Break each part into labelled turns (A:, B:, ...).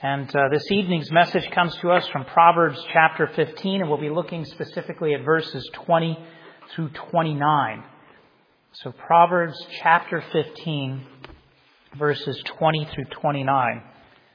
A: And this evening's message comes to us from Proverbs chapter 15, and we'll be looking specifically at verses 20 through 29. So Proverbs chapter 15, verses 20 through 29.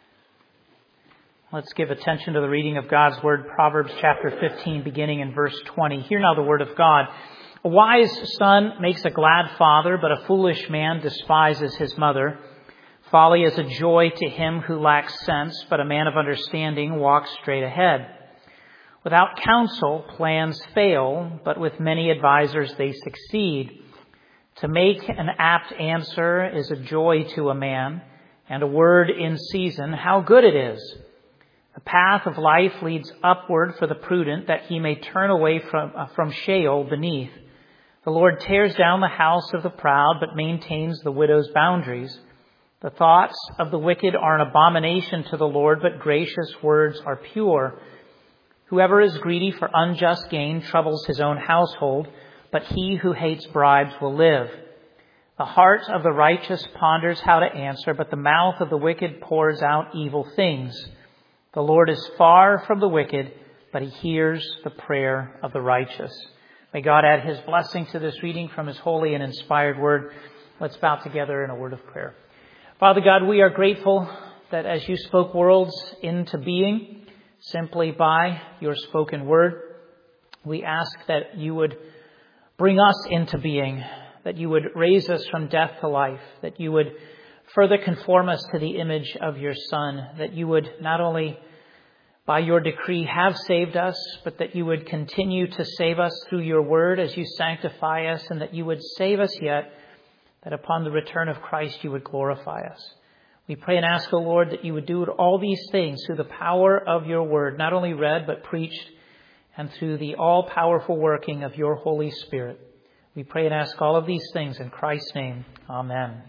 A: Let's give attention to the reading of God's Word, Proverbs chapter 15, beginning in verse 20. Hear now the Word of God. A wise son makes a glad father, but a foolish man despises his mother. Folly is a joy to him who lacks sense, but a man of understanding walks straight ahead. Without counsel, plans fail, but with many advisers they succeed. To make an apt answer is a joy to a man, and a word in season, how good it is. The path of life leads upward for the prudent, that he may turn away from Sheol beneath. The Lord tears down the house of the proud, but maintains the widow's boundaries. The thoughts of the wicked are an abomination to the Lord, but gracious words are pure. Whoever is greedy for unjust gain troubles his own household, but he who hates bribes will live. The heart of the righteous ponders how to answer, but the mouth of the wicked pours out evil things. The Lord is far from the wicked, but he hears the prayer of the righteous. May God add his blessing to this reading from his holy and inspired word. Let's bow together in a word of prayer. Father God, we are grateful that as you spoke worlds into being, simply by your spoken word, we ask that you would bring us into being, that you would raise us from death to life, that you would further conform us to the image of your Son, that you would not only by your decree have saved us, but that you would continue to save us through your word as you sanctify us, and that you would save us yet, that upon the return of Christ you would glorify us. We pray and ask, O Lord, that you would do all these things through the power of your word, not only read but preached, and through the all-powerful working of your Holy Spirit. We pray and ask all of these things in Christ's name. Amen.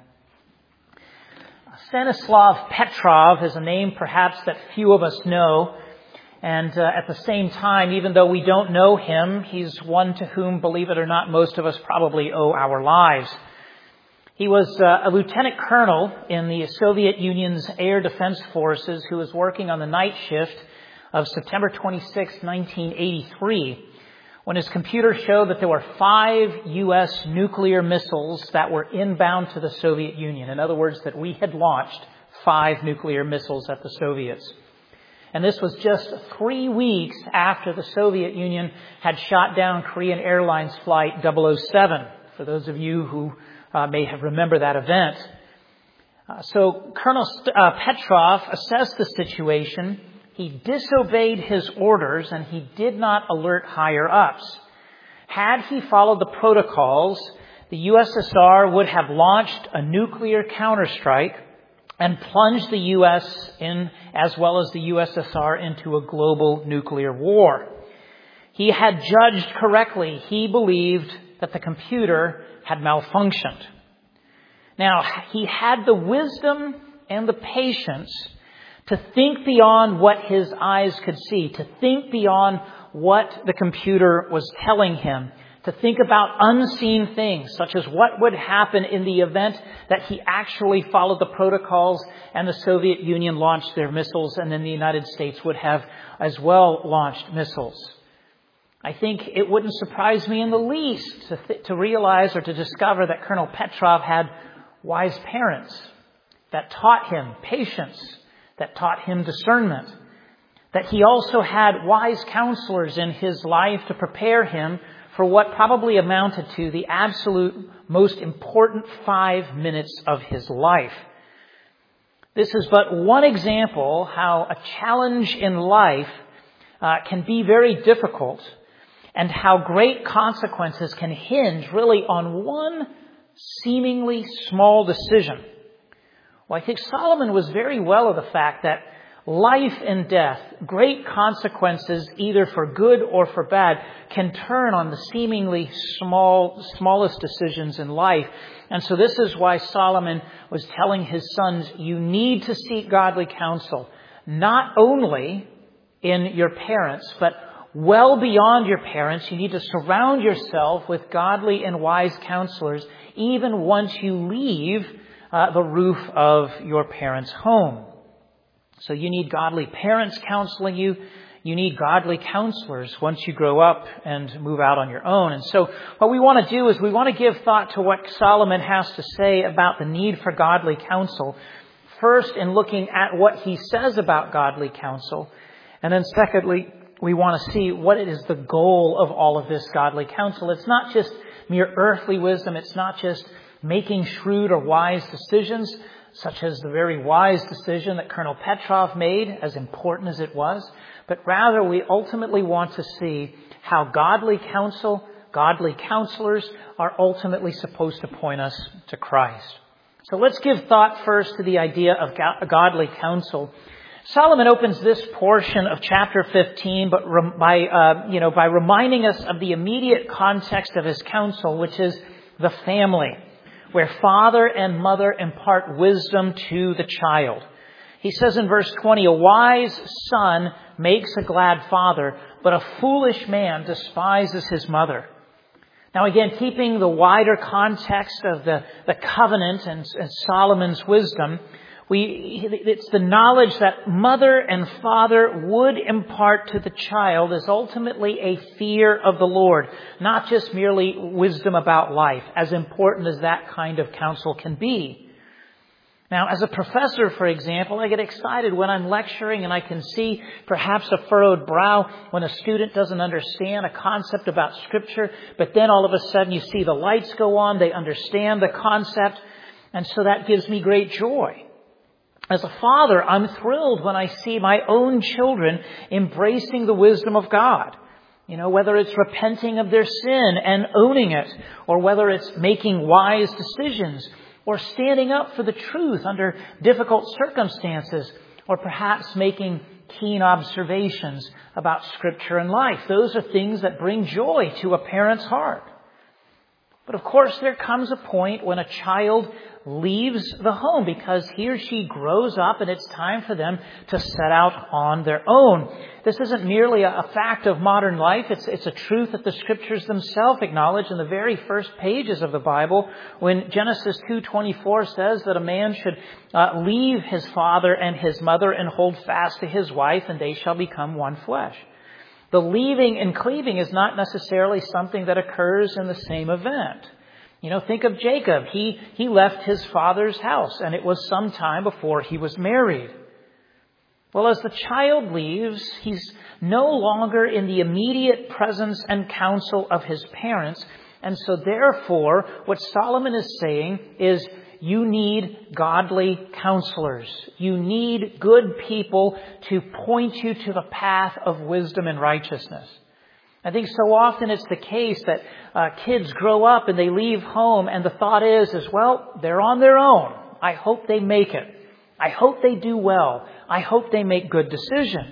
A: Stanislav Petrov is a name perhaps that few of us know. And at the same time, even though we don't know him, he's one to whom, believe it or not, most of us probably owe our lives. He was a lieutenant colonel in the Soviet Union's air defense forces who was working on the night shift of September 26, 1983, when his computer showed that there were 5 U.S. nuclear missiles that were inbound to the Soviet Union. In other words, that we had launched 5 nuclear missiles at the Soviets. And this was just 3 weeks after the Soviet Union had shot down Korean Airlines Flight 007, for those of you who may have remembered that event. So Colonel Petrov assessed the situation. He disobeyed his orders, and he did not alert higher-ups. Had he followed the protocols, the USSR would have launched a nuclear counterstrike and plunged the U.S. in, as well as the USSR, into a global nuclear war. He had judged correctly. He believed that the computer had malfunctioned. Now, he had the wisdom and the patience to think beyond what his eyes could see, to think beyond what the computer was telling him, to think about unseen things, such as what would happen in the event that he actually followed the protocols and the Soviet Union launched their missiles, and then the United States would have as well launched missiles. I think it wouldn't surprise me in the least to realize or to discover that Colonel Petrov had wise parents that taught him patience, that taught him discernment, that he also had wise counselors in his life to prepare him for what probably amounted to the absolute most important 5 minutes of his life. This is but one example how a challenge in life can be very difficult, and how great consequences can hinge really on one seemingly small decision. Well, I think Solomon was very well of the fact that life and death, great consequences, either for good or for bad, can turn on the seemingly smallest decisions in life. And so this is why Solomon was telling his sons, you need to seek godly counsel, not only in your parents, but well beyond your parents. You need to surround yourself with godly and wise counselors, even once you leave the roof of your parents' home. So you need godly parents counseling you. You need godly counselors once you grow up and move out on your own. And so what we want to do is we want to give thought to what Solomon has to say about the need for godly counsel. First, in looking at what he says about godly counsel. And then secondly, we want to see what is the goal of all of this godly counsel. It's not just mere earthly wisdom. It's not just making shrewd or wise decisions, such as the very wise decision that Colonel Petrov made, as important as it was. But rather, we ultimately want to see how godly counsel, godly counselors are ultimately supposed to point us to Christ. So let's give thought first to the idea of godly counsel. Solomon opens this portion of chapter 15 by reminding us of the immediate context of his counsel, which is the family, where father and mother impart wisdom to the child. He says in verse 20, "A wise son makes a glad father, but a foolish man despises his mother." Now again, keeping the wider context of the covenant and Solomon's wisdom, it's the knowledge that mother and father would impart to the child is ultimately a fear of the Lord, not just merely wisdom about life, as important as that kind of counsel can be. Now, as a professor, for example, I get excited when I'm lecturing and I can see perhaps a furrowed brow when a student doesn't understand a concept about Scripture, but then all of a sudden you see the lights go on, they understand the concept, and so that gives me great joy. As a father, I'm thrilled when I see my own children embracing the wisdom of God. Whether it's repenting of their sin and owning it, or whether it's making wise decisions, or standing up for the truth under difficult circumstances, or perhaps making keen observations about Scripture and life. Those are things that bring joy to a parent's heart. But of course, there comes a point when a child leaves the home because he or she grows up and it's time for them to set out on their own. This isn't merely a fact of modern life. It's a truth that the Scriptures themselves acknowledge in the very first pages of the Bible when Genesis 2:24 says that a man should leave his father and his mother and hold fast to his wife, and they shall become one flesh. The leaving and cleaving is not necessarily something that occurs in the same event. Think of Jacob. He left his father's house, and it was some time before he was married. Well, as the child leaves, he's no longer in the immediate presence and counsel of his parents. And so therefore, what Solomon is saying is, you need godly counselors. You need good people to point you to the path of wisdom and righteousness. I think so often it's the case that kids grow up and they leave home and the thought is, well, they're on their own. I hope they make it. I hope they do well. I hope they make good decisions.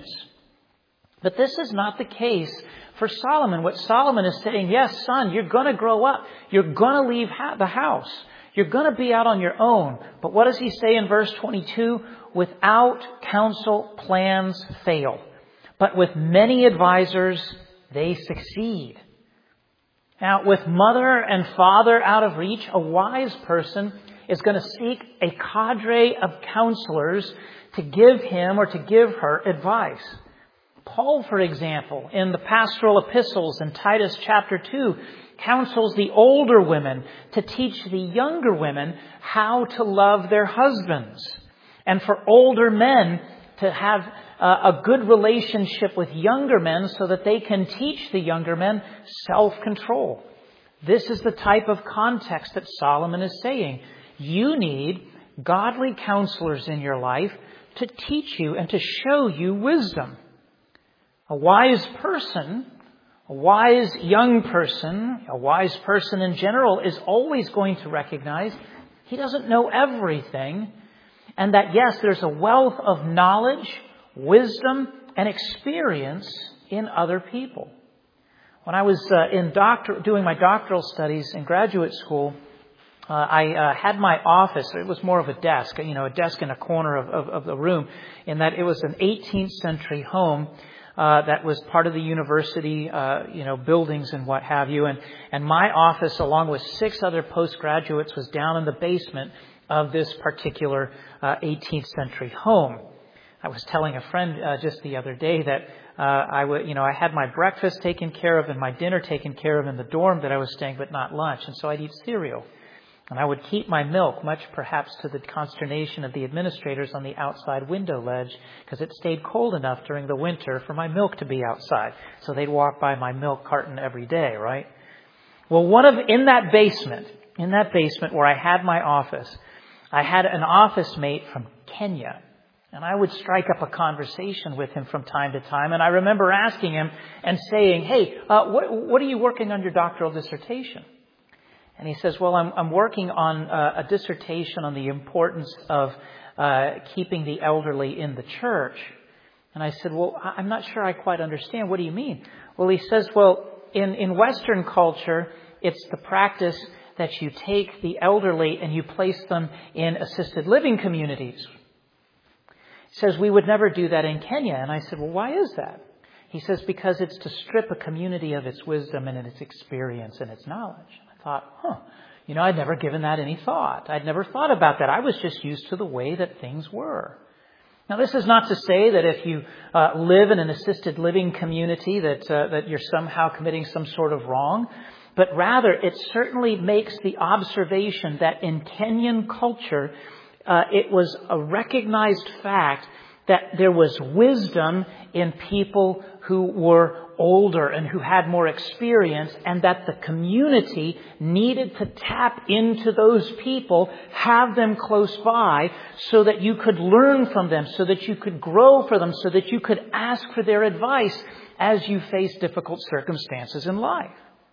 A: But this is not the case for Solomon. What Solomon is saying, yes, son, you're going to grow up. You're going to leave the house. You're going to be out on your own. But what does he say in verse 22? Without counsel, plans fail. But with many advisors, they succeed. Now, with mother and father out of reach, a wise person is going to seek a cadre of counselors to give him or to give her advice. Paul, for example, in the pastoral epistles in Titus chapter 2, counsels the older women to teach the younger women how to love their husbands. And for older men to have a good relationship with younger men so that they can teach the younger men self-control. This is the type of context that Solomon is saying. You need godly counselors in your life to teach you and to show you wisdom. A wise person, a wise young person, a wise person in general is always going to recognize he doesn't know everything, and that yes, there's a wealth of knowledge, wisdom, and experience in other people. When I was doing my doctoral studies in graduate school, I had my office. It was more of a desk, a desk in a corner of the room, in that it was an 18th century home that was part of the university, buildings and what have you. And my office, along with 6 other postgraduates, was down in the basement of this particular 18th century home. I was telling a friend just the other day that I had my breakfast taken care of and my dinner taken care of in the dorm that I was staying, but not lunch. And so I'd eat cereal. And I would keep my milk, much perhaps to the consternation of the administrators, on the outside window ledge, because it stayed cold enough during the winter for my milk to be outside. So they'd walk by my milk carton every day, right? Well, in that basement where I had my office, I had an office mate from Kenya. And I would strike up a conversation with him from time to time. And I remember asking him and saying, hey, what are you working on your doctoral dissertation? And he says, well, I'm working on a dissertation on the importance of keeping the elderly in the church. And I said, well, I'm not sure I quite understand. What do you mean? Well, he says, well, in Western culture, it's the practice that you take the elderly and you place them in assisted living communities. He says, we would never do that in Kenya. And I said, well, why is that? He says, because it's to strip a community of its wisdom and its experience and its knowledge. And I thought, I'd never given that any thought. I'd never thought about that. I was just used to the way that things were. Now, this is not to say that if you live in an assisted living community that you're somehow committing some sort of wrong. But rather, it certainly makes the observation that in Kenyan culture, it was a recognized fact that there was wisdom in people who were older and who had more experience, and that the community needed to tap into those people, have them close by, so that you could learn from them, so that you could grow for them, so that you could ask for their advice as you face difficult circumstances in life.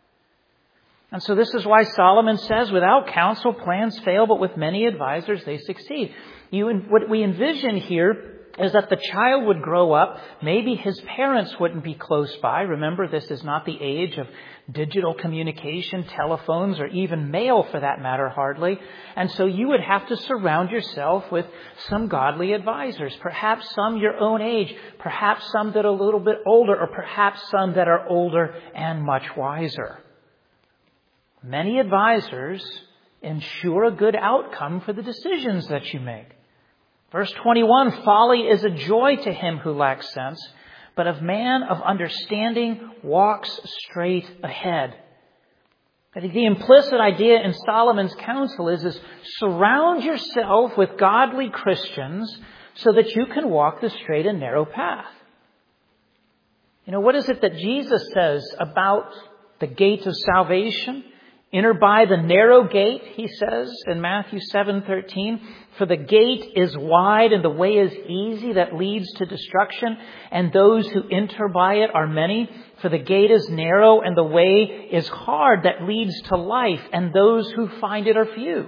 A: And so this is why Solomon says, without counsel, plans fail, but with many advisors, they succeed. What we envision here is that the child would grow up. Maybe his parents wouldn't be close by. Remember, this is not the age of digital communication, telephones, or even mail for that matter, hardly. And so you would have to surround yourself with some godly advisors, perhaps some your own age, perhaps some that are a little bit older, or perhaps some that are older and much wiser. Many advisors ensure a good outcome for the decisions that you make. Verse 21, folly is a joy to him who lacks sense, but a man of understanding walks straight ahead. I think the implicit idea in Solomon's counsel is surround yourself with godly Christians so that you can walk the straight and narrow path. What is it that Jesus says about the gate of salvation? Enter by the narrow gate, he says in Matthew 7:13. For the gate is wide and the way is easy that leads to destruction, and those who enter by it are many. For the gate is narrow and the way is hard that leads to life, and those who find it are few.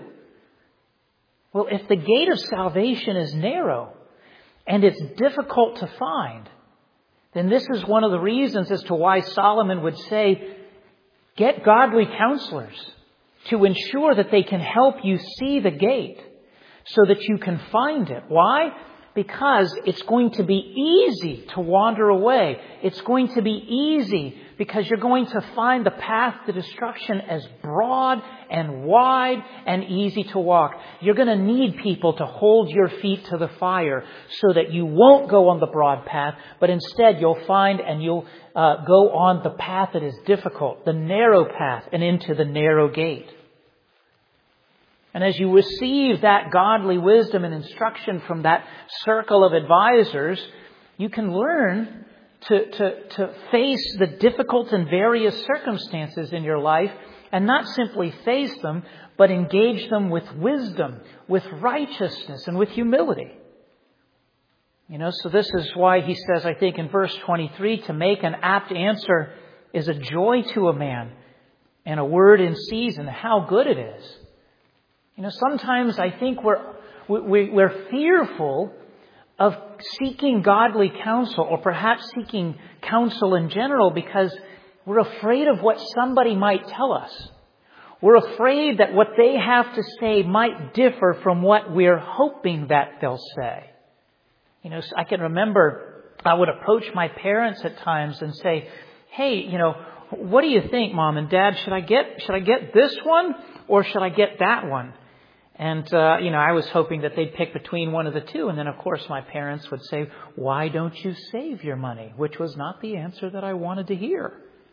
A: Well, if the gate of salvation is narrow and it's difficult to find, then this is one of the reasons as to why Solomon would say, get godly counselors to ensure that they can help you see the gate so that you can find it. Why? Because it's going to be easy to wander away. It's going to be easy because you're going to find the path to destruction as broad and wide and easy to walk. You're going to need people to hold your feet to the fire so that you won't go on the broad path, but instead you'll find and you'll go on the path that is difficult, the narrow path, and into the narrow gate. And as you receive that godly wisdom and instruction from that circle of advisors, you can learn to face the difficult and various circumstances in your life, and not simply face them, but engage them with wisdom, with righteousness, and with humility. So this is why he says, I think in verse 23, to make an apt answer is a joy to a man, and a word in season, how good it is. Sometimes I think we're fearful of seeking godly counsel, or perhaps seeking counsel in general, because we're afraid of what somebody might tell us. We're afraid that what they have to say might differ from what we're hoping that they'll say. I can remember I would approach my parents at times and say, hey, what do you think, Mom and Dad? Should I get this one or should I get that one? And, I was hoping that they'd pick between one of the two. And then, of course, my parents would say, why don't you save your money? Which was not the answer that I wanted to hear.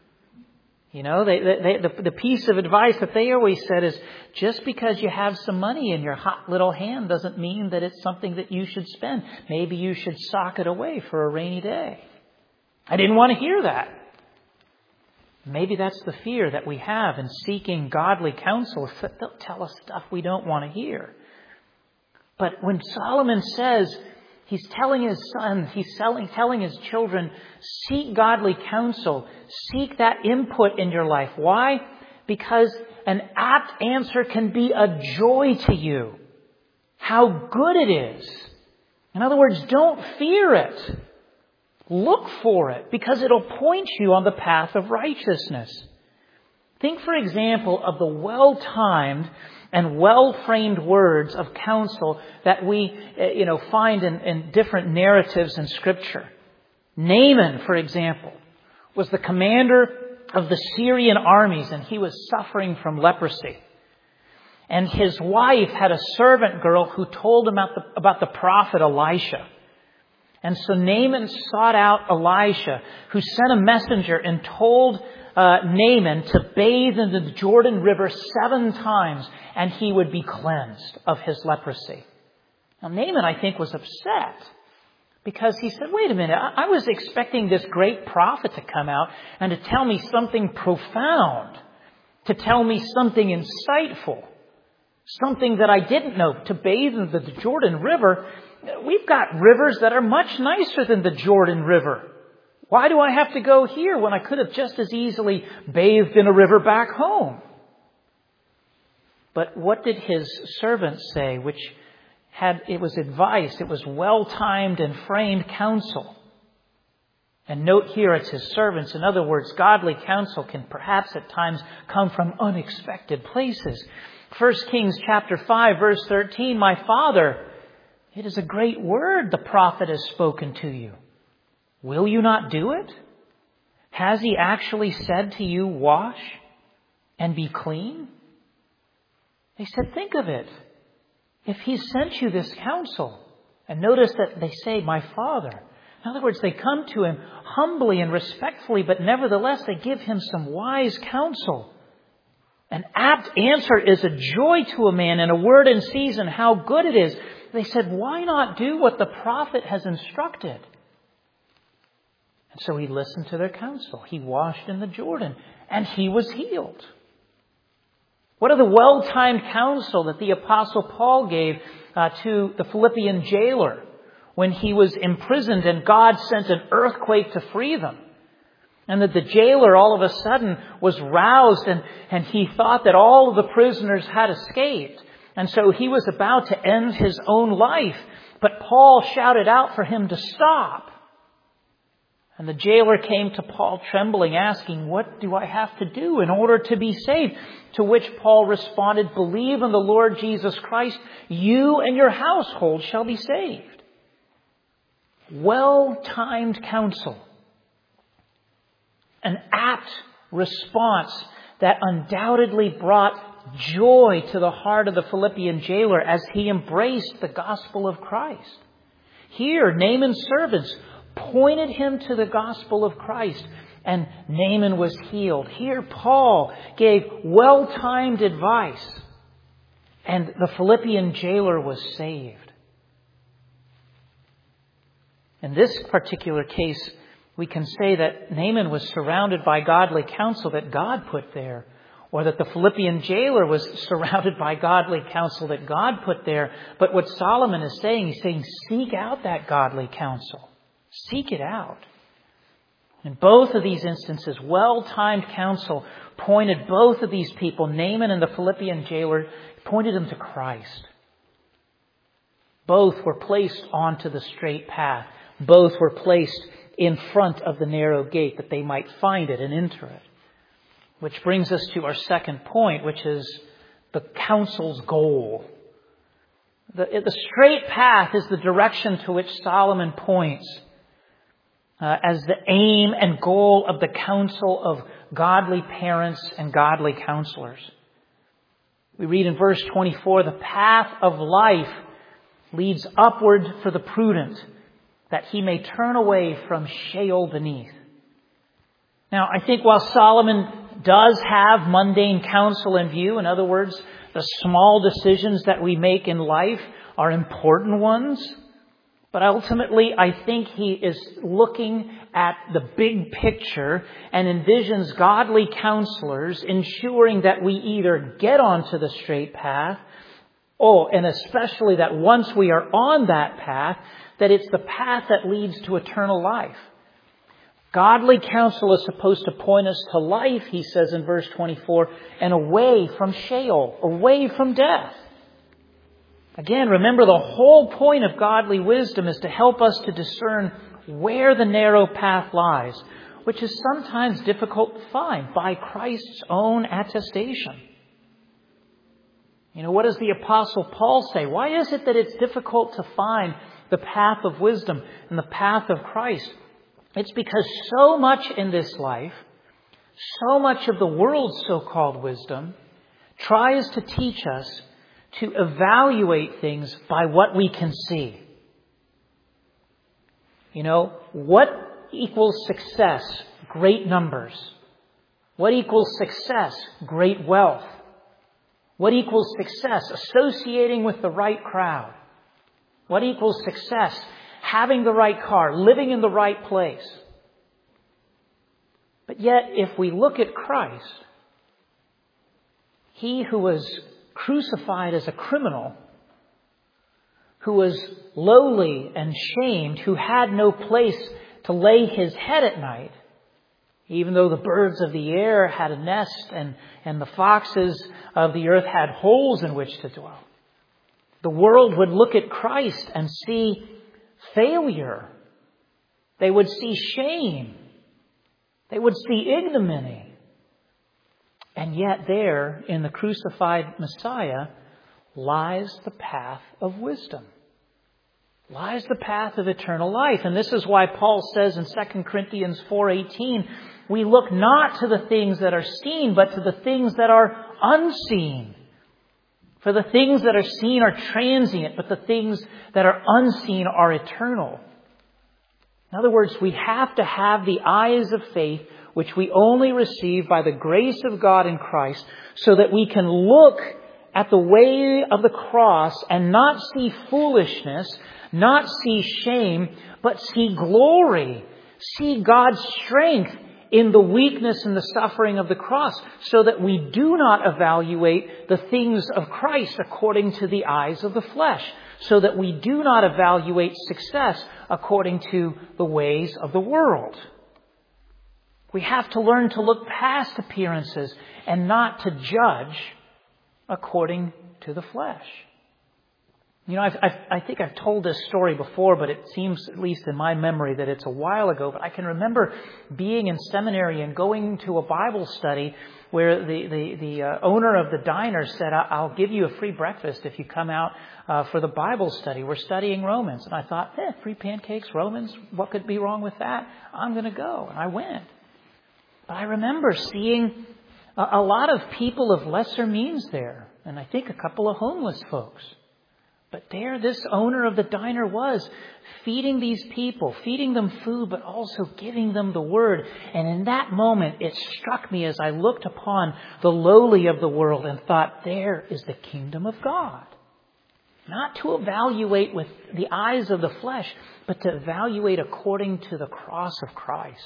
A: The piece of advice that they always said is, just because you have some money in your hot little hand doesn't mean that it's something that you should spend. Maybe you should sock it away for a rainy day. I didn't want to hear that. Maybe that's the fear that we have in seeking godly counsel. They'll tell us stuff we don't want to hear. But when Solomon says, he's telling his son, telling his children, seek godly counsel, seek that input in your life. Why? Because an apt answer can be a joy to you. How good it is. In other words, don't fear it. Look for it, because it'll point you on the path of righteousness. Think, for example, of the well-timed and well-framed words of counsel that we, find in different narratives in Scripture. Naaman, for example, was the commander of the Syrian armies, and he was suffering from leprosy. And his wife had a servant girl who told him about the prophet Elisha. And so Naaman sought out Elisha, who sent a messenger and told Naaman to bathe in the Jordan River 7 times, and he would be cleansed of his leprosy. Now Naaman, I think, was upset because he said, wait a minute, I was expecting this great prophet to come out and to tell me something profound, to tell me something insightful, something that I didn't know, to bathe in the Jordan River. We've got rivers that are much nicer than the Jordan River. Why do I have to go here when I could have just as easily bathed in a river back home? But what did his servant say, it was advice, it was well-timed and framed counsel. And note here it's his servants. In other words, godly counsel can perhaps at times come from unexpected places. 1 Kings chapter 5, verse 13, my father, it is a great word the prophet has spoken to you. Will you not do it? Has he actually said to you, wash and be clean? They said, think of it. If he sent you this counsel, and notice that they say, my father. In other words, they come to him humbly and respectfully, but nevertheless they give him some wise counsel. An apt answer is a joy to a man, and a word in season, how good it is. They said, why not do what the prophet has instructed? And so he listened to their counsel. He washed in the Jordan, and he was healed. What of the well-timed counsel that the Apostle Paul gave to the Philippian jailer when he was imprisoned and God sent an earthquake to free them? And that the jailer all of a sudden was roused and he thought that all of the prisoners had escaped. And so he was about to end his own life. But Paul shouted out for him to stop. And the jailer came to Paul trembling, asking, what do I have to do in order to be saved? To which Paul responded, believe in the Lord Jesus Christ, you and your household shall be saved. Well-timed counsel. An apt response that undoubtedly brought joy to the heart of the Philippian jailer as he embraced the gospel of Christ. Here, Naaman's servants pointed him to the gospel of Christ, and Naaman was healed. Here, Paul gave well-timed advice, and the Philippian jailer was saved. In this particular case, we can say that Naaman was surrounded by godly counsel that God put there, or that the Philippian jailer was surrounded by godly counsel that God put there. But what Solomon is saying, he's saying, seek out that godly counsel. Seek it out. In both of these instances, well-timed counsel pointed both of these people, Naaman and the Philippian jailer, pointed them to Christ. Both were placed onto the straight path. Both were placed in front of the narrow gate that they might find it and enter it. Which brings us to our second point, which is the counsel's goal. The straight path is the direction to which Solomon points as the aim and goal of the counsel of godly parents and godly counselors. We read in verse 24, the path of life leads upward for the prudent, that he may turn away from Sheol beneath. Now, I think while Solomon does have mundane counsel in view, in other words, the small decisions that we make in life are important ones, but ultimately I think he is looking at the big picture and envisions godly counselors ensuring that we either get onto the straight path, and especially that once we are on that path, that it's the path that leads to eternal life. Godly counsel is supposed to point us to life, he says in verse 24, and away from Sheol, away from death. Again, remember the whole point of godly wisdom is to help us to discern where the narrow path lies, which is sometimes difficult to find by Christ's own attestation. What does the Apostle Paul say? Why is it that it's difficult to find the path of wisdom and the path of Christ? It's because so much in this life, so much of the world's so-called wisdom tries to teach us to evaluate things by what we can see. What equals success? Great numbers. What equals success? Great wealth. What equals success? Associating with the right crowd. What equals success? Having the right car, living in the right place. But yet, if we look at Christ, he who was crucified as a criminal, who was lowly and shamed, who had no place to lay his head at night, even though the birds of the air had a nest and the foxes of the earth had holes in which to dwell. The world would look at Christ and see failure. They would see shame. They would see ignominy. And yet there, in the crucified Messiah, lies the path of wisdom. Lies the path of eternal life. And this is why Paul says in 2 Corinthians 4:18, we look not to the things that are seen, but to the things that are unseen. For the things that are seen are transient, but the things that are unseen are eternal. In other words, we have to have the eyes of faith, which we only receive by the grace of God in Christ, so that we can look at the way of the cross and not see foolishness, not see shame, but see glory, see God's strength in the weakness and the suffering of the cross, so that we do not evaluate the things of Christ according to the eyes of the flesh, so that we do not evaluate success according to the ways of the world. We have to learn to look past appearances and not to judge according to the flesh. I think I've told this story before, but it seems, at least in my memory, that it's a while ago. But I can remember being in seminary and going to a Bible study where the owner of the diner said, I'll give you a free breakfast if you come out for the Bible study. We're studying Romans. And I thought, free pancakes, Romans, what could be wrong with that? I'm going to go. And I went. But I remember seeing a lot of people of lesser means there. And I think a couple of homeless folks. But there, this owner of the diner was feeding these people, feeding them food, but also giving them the word. And in that moment, it struck me as I looked upon the lowly of the world and thought, there is the kingdom of God. Not to evaluate with the eyes of the flesh, but to evaluate according to the cross of Christ.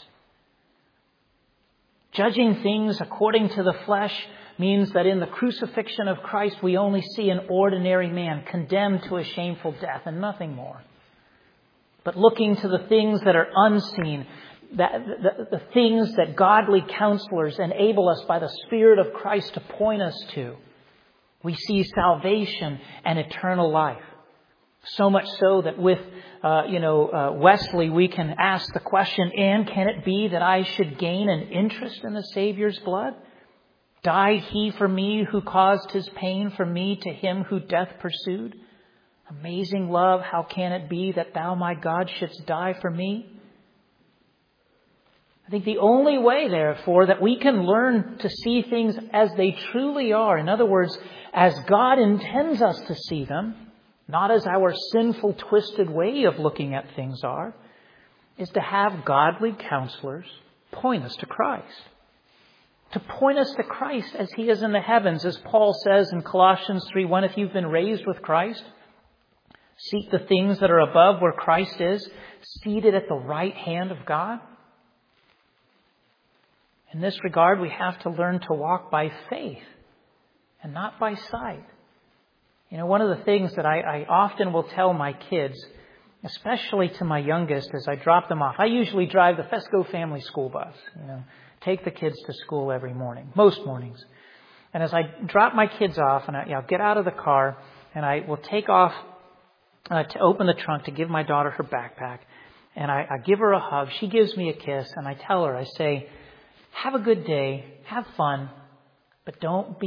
A: Judging things according to the flesh means that in the crucifixion of Christ, we only see an ordinary man condemned to a shameful death and nothing more. But looking to the things that are unseen, the things that godly counselors enable us by the Spirit of Christ to point us to, we see salvation and eternal life. So much so that with Wesley, we can ask the question, and can it be that I should gain an interest in the Savior's blood? Died he for me who caused his pain, for me to him who death pursued? Amazing love, how can it be that thou, my God, shouldst die for me? I think the only way, therefore, that we can learn to see things as they truly are, in other words, as God intends us to see them, not as our sinful, twisted way of looking at things are, is to have godly counselors point us to Christ. To point us to Christ as He is in the heavens. As Paul says in Colossians 3:1, if you've been raised with Christ, seek the things that are above where Christ is, seated at the right hand of God. In this regard, we have to learn to walk by faith and not by sight. You know, one of the things that I often will tell my kids, especially to my youngest as I drop them off. I usually drive the Fesco family school bus, take the kids to school every morning, most mornings. And as I drop my kids off, and I'll get out of the car, and I will take off to open the trunk to give my daughter her backpack. And I give her a hug. She gives me a kiss, and I tell her, I say, have a good day, have fun, but don't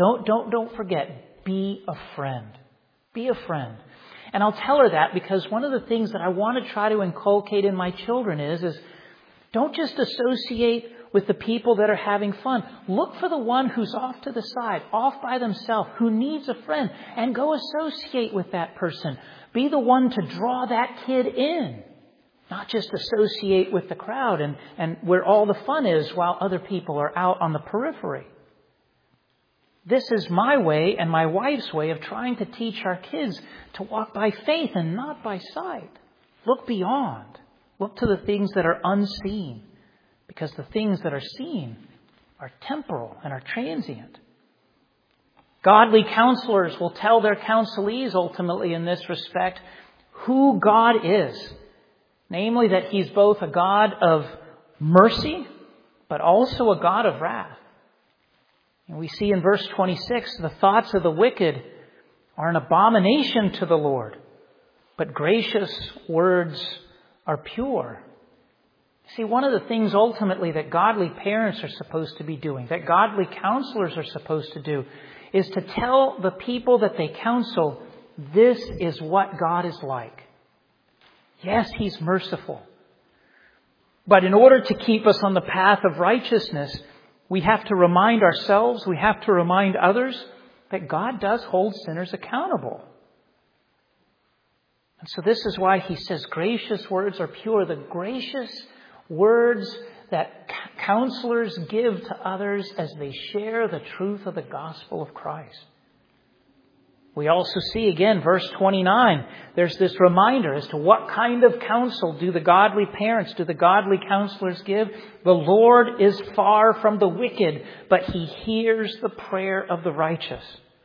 A: forget, be a friend. Be a friend. And I'll tell her that because one of the things that I want to try to inculcate in my children is don't just associate with the people that are having fun. Look for the one who's off to the side, off by themselves, who needs a friend, and go associate with that person. Be the one to draw that kid in, not just associate with the crowd and where all the fun is while other people are out on the periphery. This is my way and my wife's way of trying to teach our kids to walk by faith and not by sight. Look beyond. Look to the things that are unseen, because the things that are seen are temporal and are transient. Godly counselors will tell their counselees ultimately in this respect who God is. Namely, that He's both a God of mercy, but also a God of wrath. And we see in verse 26, the thoughts of the wicked are an abomination to the Lord, but gracious words are pure. See, one of the things ultimately that godly parents are supposed to be doing, that godly counselors are supposed to do, is to tell the people that they counsel, this is what God is like. Yes, He's merciful. But in order to keep us on the path of righteousness, we have to remind ourselves, we have to remind others that God does hold sinners accountable. And so this is why He says gracious words are pure. The gracious words that counselors give to others as they share the truth of the gospel of Christ. We also see again, verse 29, there's this reminder as to what kind of counsel do the godly parents, do the godly counselors give? The Lord is far from the wicked, but He hears the prayer of the righteous.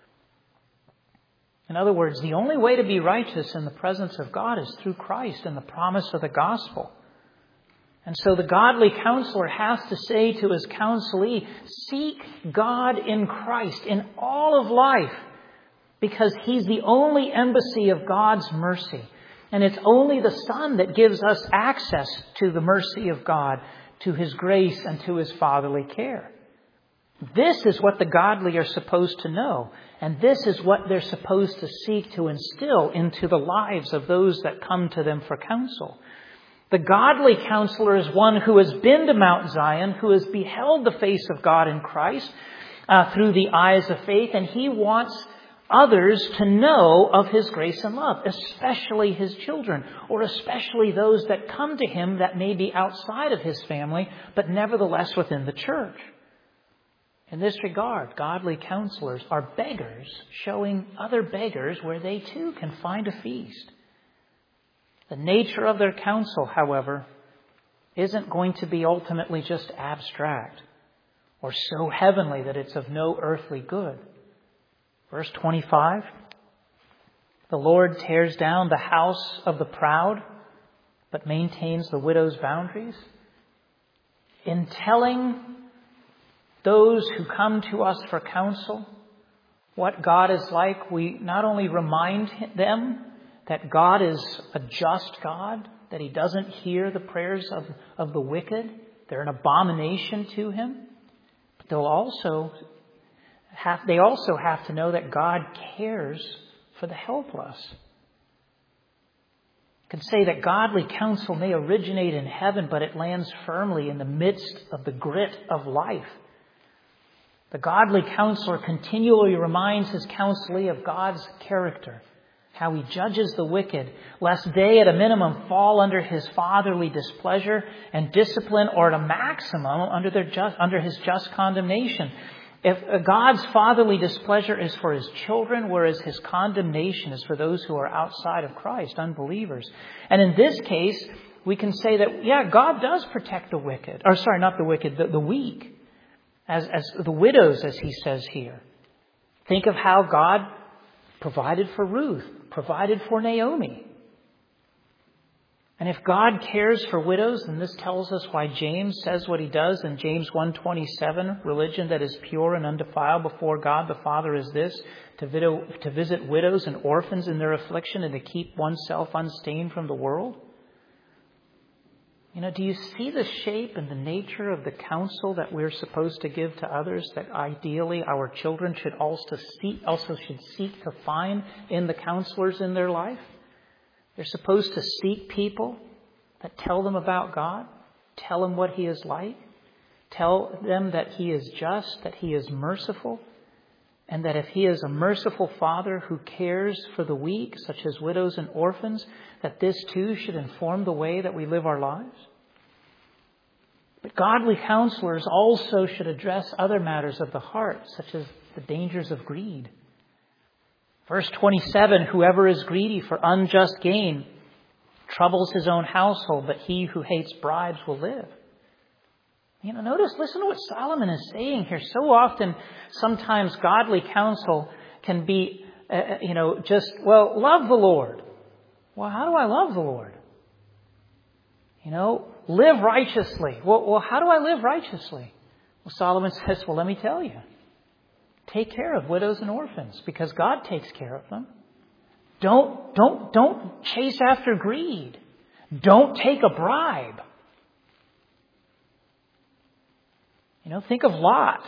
A: In other words, the only way to be righteous in the presence of God is through Christ and the promise of the gospel. And so the godly counselor has to say to his counselee, seek God in Christ in all of life, because He's the only embassy of God's mercy. And it's only the Son that gives us access to the mercy of God, to His grace and to His fatherly care. This is what the godly are supposed to know. And this is what they're supposed to seek to instill into the lives of those that come to them for counsel. The godly counselor is one who has been to Mount Zion, who has beheld the face of God in Christ through the eyes of faith, and he wants others to know of His grace and love, especially his children, or especially those that come to him that may be outside of his family, but nevertheless within the church. In this regard, godly counselors are beggars, showing other beggars where they too can find a feast. The nature of their counsel, however, isn't going to be ultimately just abstract or so heavenly that it's of no earthly good. Verse 25, the Lord tears down the house of the proud, but maintains the widow's boundaries. In telling those who come to us for counsel what God is like, we not only remind them that God is a just God, that He doesn't hear the prayers of the wicked. They're an abomination to Him. But they also have to know that God cares for the helpless. Could say that godly counsel may originate in heaven, but it lands firmly in the midst of the grit of life. The godly counselor continually reminds his counselee of God's character, how he judges the wicked, lest they at a minimum fall under his fatherly displeasure and discipline, or at a maximum under his just condemnation. If God's fatherly displeasure is for his children, whereas his condemnation is for those who are outside of Christ, unbelievers. And in this case, we can say that, yeah, God does protect the wicked. Or sorry, not the wicked, the weak. As the widows, as he says here. Think of how God provided for Ruth, provided for Naomi. And if God cares for widows, then this tells us why James says what he does in James 1:27. Religion that is pure and undefiled before God the Father is this, to visit widows and orphans in their affliction and to keep oneself unstained from the world. Do you see the shape and the nature of the counsel that we're supposed to give to others, that ideally our children should also seek to find in the counselors in their life? They're supposed to seek people that tell them about God, tell them what he is like, tell them that he is just, that he is merciful, and that if he is a merciful father who cares for the weak, such as widows and orphans, that this too should inform the way that we live our lives. But godly counselors also should address other matters of the heart, such as the dangers of greed. Verse 27, whoever is greedy for unjust gain troubles his own household, but he who hates bribes will live. Listen to what Solomon is saying here. So often, sometimes godly counsel can be, love the Lord. Well, how do I love the Lord? Live righteously. Well, how do I live righteously? Well, Solomon says, let me tell you. Take care of widows and orphans because God takes care of them. Don't chase after greed. Don't take a bribe. Think of Lot.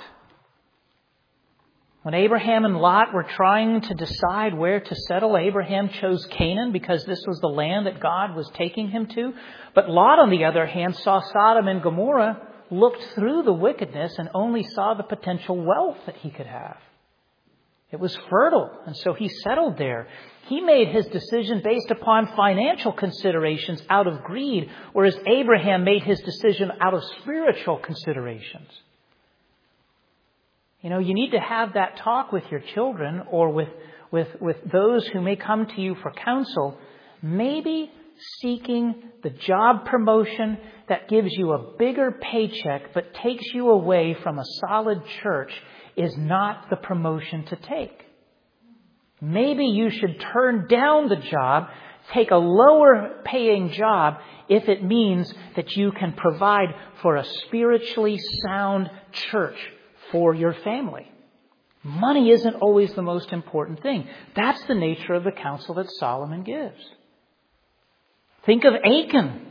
A: When Abraham and Lot were trying to decide where to settle, Abraham chose Canaan because this was the land that God was taking him to. But Lot, on the other hand, saw Sodom and Gomorrah, looked through the wickedness, and only saw the potential wealth that he could have. It was fertile, and so he settled there. He made his decision based upon financial considerations out of greed, whereas Abraham made his decision out of spiritual considerations. You need to have that talk with your children or with those who may come to you for counsel. Maybe seeking the job promotion that gives you a bigger paycheck but takes you away from a solid church is not the promotion to take. Maybe you should turn down the job, take a lower paying job if it means that you can provide for a spiritually sound church for your family. Money isn't always the most important thing. That's the nature of the counsel that Solomon gives. Think of Achan.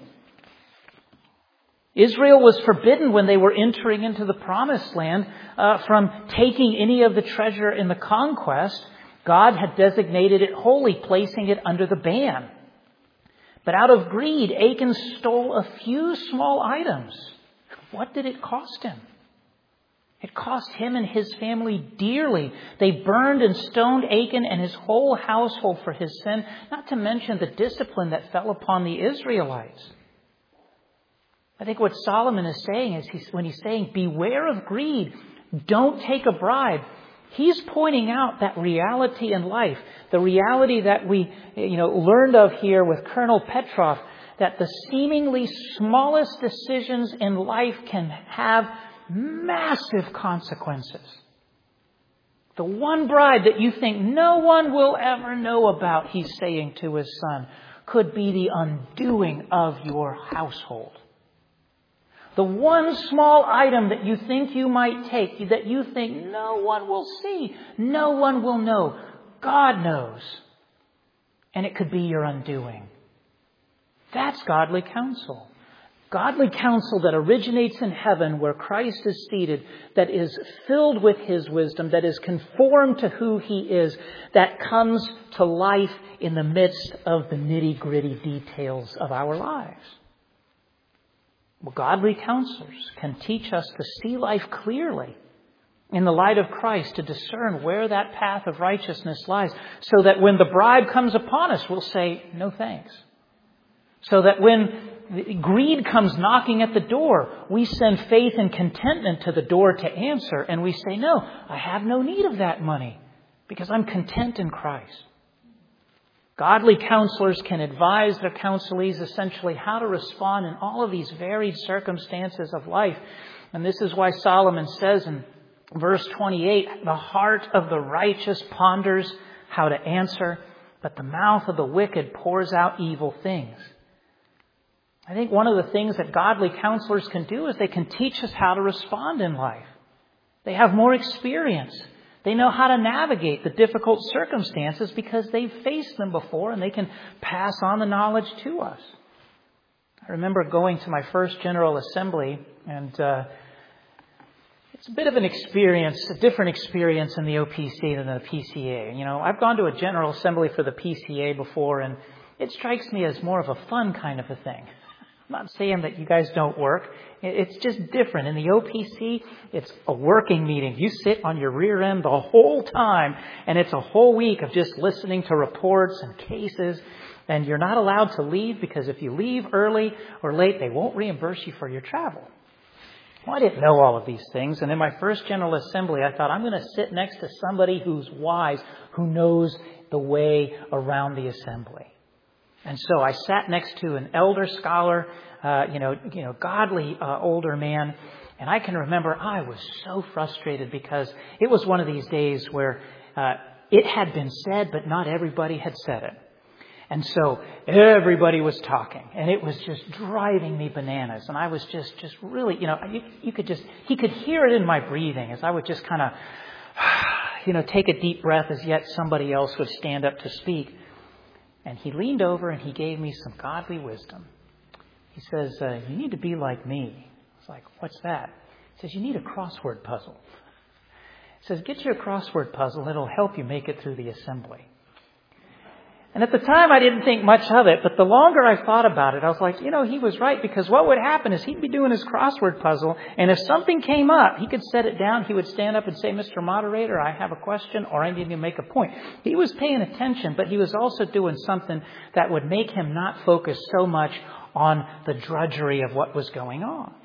A: Israel was forbidden when they were entering into the promised land from taking any of the treasure in the conquest. God had designated it holy, placing it under the ban. But out of greed, Achan stole a few small items. What did it cost him? It cost him and his family dearly. They burned and stoned Achan and his whole household for his sin, not to mention the discipline that fell upon the Israelites. I think what Solomon is saying is, when he's saying, beware of greed, don't take a bribe, he's pointing out that reality in life, the reality that we learned of here with Colonel Petrov, that the seemingly smallest decisions in life can have massive consequences. The one bribe that you think no one will ever know about, he's saying to his son, could be the undoing of your household. The one small item that you think you might take, that you think no one will see, no one will know, God knows. And it could be your undoing. That's godly counsel. Godly counsel that originates in heaven where Christ is seated, that is filled with His wisdom, that is conformed to who He is, that comes to life in the midst of the nitty-gritty details of our lives. Well, godly counselors can teach us to see life clearly in the light of Christ, to discern where that path of righteousness lies, so that when the bribe comes upon us, we'll say, no thanks. So that when greed comes knocking at the door, we send faith and contentment to the door to answer, and we say, no, I have no need of that money because I'm content in Christ. Godly counselors can advise their counselees essentially how to respond in all of these varied circumstances of life. And this is why Solomon says in verse 28, the heart of the righteous ponders how to answer, but the mouth of the wicked pours out evil things. I think one of the things that godly counselors can do is they can teach us how to respond in life. They have more experience. They know how to navigate the difficult circumstances because they've faced them before, and they can pass on the knowledge to us. I remember going to my first General Assembly, and it's a bit of an experience, a different experience in the OPC than the PCA. You know, I've gone to a General Assembly for the PCA before, and it strikes me as more of a fun kind of a thing. I'm not saying that you guys don't work. It's just different. In the OPC, it's a working meeting. You sit on your rear end the whole time, and it's a whole week of just listening to reports and cases, and you're not allowed to leave because if you leave early or late, they won't reimburse you for your travel. Well, I didn't know all of these things, and in my first General Assembly, I thought, I'm going to sit next to somebody who's wise, who knows the way around the assembly. And so I sat next to an elder scholar, godly older man. And I can remember I was so frustrated because it was one of these days where it had been said, but not everybody had said it. And so everybody was talking, and it was just driving me bananas. And I was just really, he could hear it in my breathing as I would just kind of, take a deep breath as yet somebody else would stand up to speak. And he leaned over and he gave me some godly wisdom. He says, you need to be like me. I was like, what's that? He says, you need a crossword puzzle. He says, get you a crossword puzzle and it'll help you make it through the assembly. And at the time, I didn't think much of it, but the longer I thought about it, I was like, he was right, because what would happen is he'd be doing his crossword puzzle, and if something came up, he could set it down, he would stand up and say, Mr. Moderator, I have a question, or I need to make a point. He was paying attention, but he was also doing something that would make him not focus so much on the drudgery of what was going on.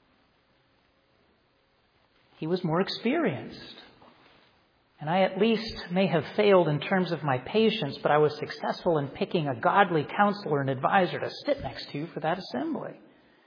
A: He was more experienced. And I at least may have failed in terms of my patience, but I was successful in picking a godly counselor and advisor to sit next to for that assembly.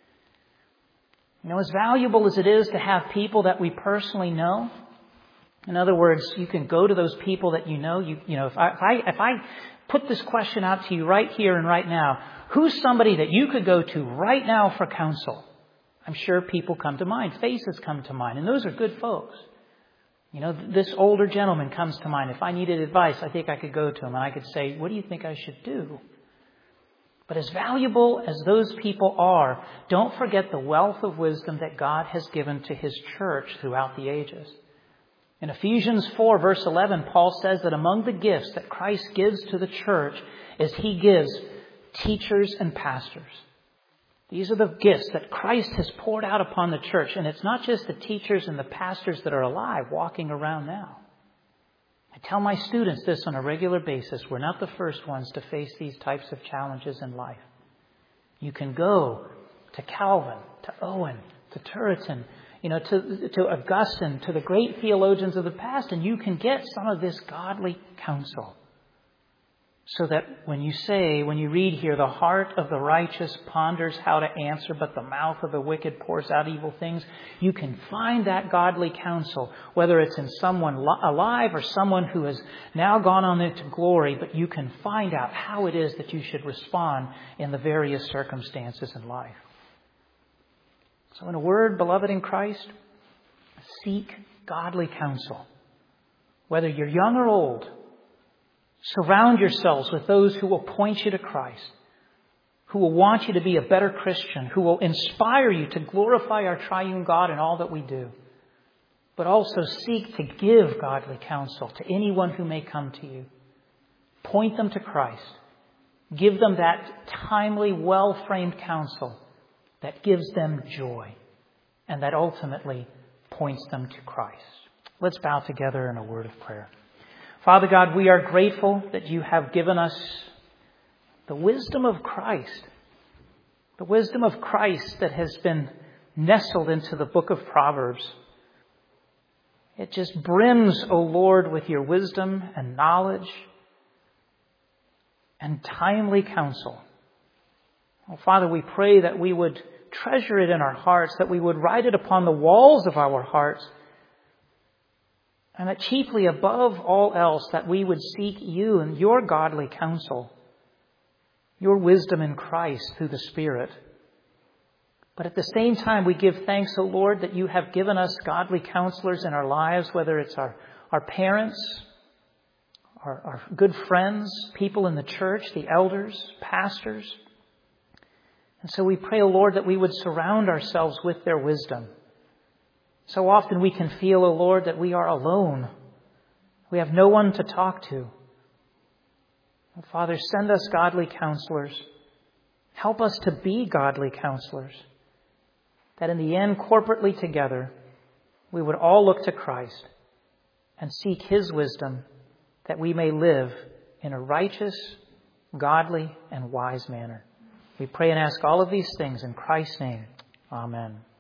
A: As valuable as it is to have people that we personally know, in other words, you can go to those people that you know. If I put this question out to you right here and right now, who's somebody that you could go to right now for counsel? I'm sure people come to mind, faces come to mind, and those are good folks. This older gentleman comes to mind. If I needed advice, I think I could go to him and I could say, what do you think I should do? But as valuable as those people are, don't forget the wealth of wisdom that God has given to His church throughout the ages. In Ephesians 4, verse 11, Paul says that among the gifts that Christ gives to the church is He gives teachers and pastors. These are the gifts that Christ has poured out upon the church. And it's not just the teachers and the pastors that are alive walking around now. I tell my students this on a regular basis. We're not the first ones to face these types of challenges in life. You can go to Calvin, to Owen, to Turretin, to Augustine, to the great theologians of the past, and you can get some of this godly counsel. So that when you read here, the heart of the righteous ponders how to answer, but the mouth of the wicked pours out evil things, you can find that godly counsel, whether it's in someone alive or someone who has now gone on into glory, but you can find out how it is that you should respond in the various circumstances in life. So in a word, beloved in Christ, seek godly counsel. Whether you're young or old, surround yourselves with those who will point you to Christ, who will want you to be a better Christian, who will inspire you to glorify our triune God in all that we do, but also seek to give godly counsel to anyone who may come to you. Point them to Christ. Give them that timely, well-framed counsel that gives them joy and that ultimately points them to Christ. Let's bow together in a word of prayer. Father God, we are grateful that you have given us the wisdom of Christ. The wisdom of Christ that has been nestled into the book of Proverbs. It just brims, O Lord, with your wisdom and knowledge and timely counsel. Oh, Father, we pray that we would treasure it in our hearts, that we would write it upon the walls of our hearts, and that chiefly above all else, that we would seek you and your godly counsel, your wisdom in Christ through the Spirit. But at the same time, we give thanks, O Lord, that you have given us godly counselors in our lives, whether it's our parents, our good friends, people in the church, the elders, pastors. And so we pray, O Lord, that we would surround ourselves with their wisdom. So often we can feel, O Lord, that we are alone. We have no one to talk to. Oh, Father, send us godly counselors. Help us to be godly counselors. That in the end, corporately together, we would all look to Christ and seek His wisdom, that we may live in a righteous, godly, and wise manner. We pray and ask all of these things in Christ's name. Amen.